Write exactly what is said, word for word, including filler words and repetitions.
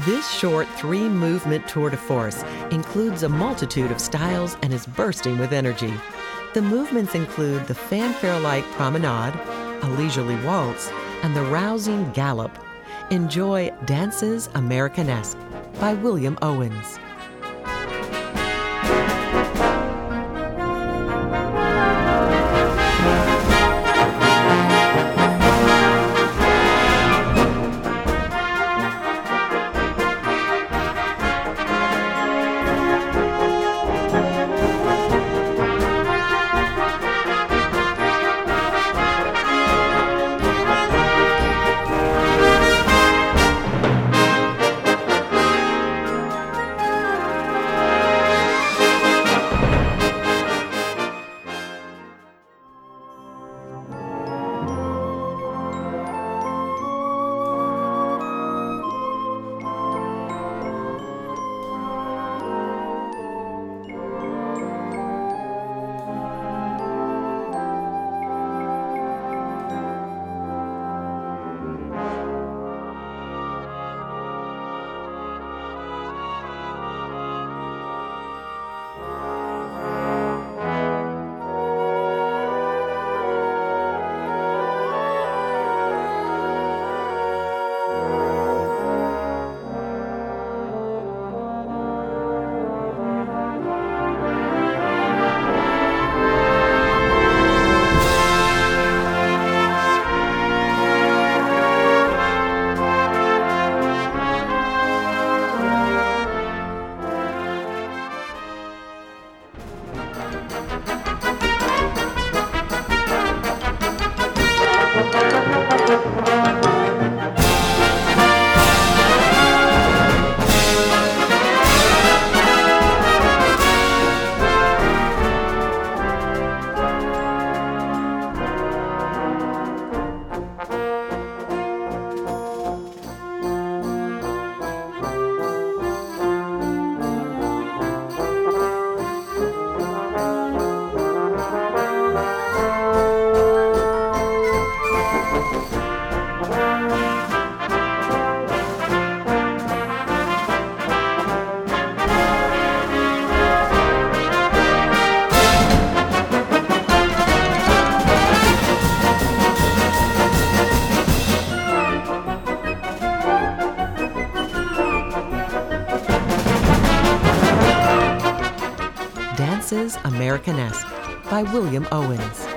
This short three-movement tour de force includes a multitude of styles and is bursting with energy. The movements include the fanfare-like promenade, a leisurely waltz, and the rousing gallop. Enjoy Dances Americanesque by William Owens. Dances Americanesque by William Owens.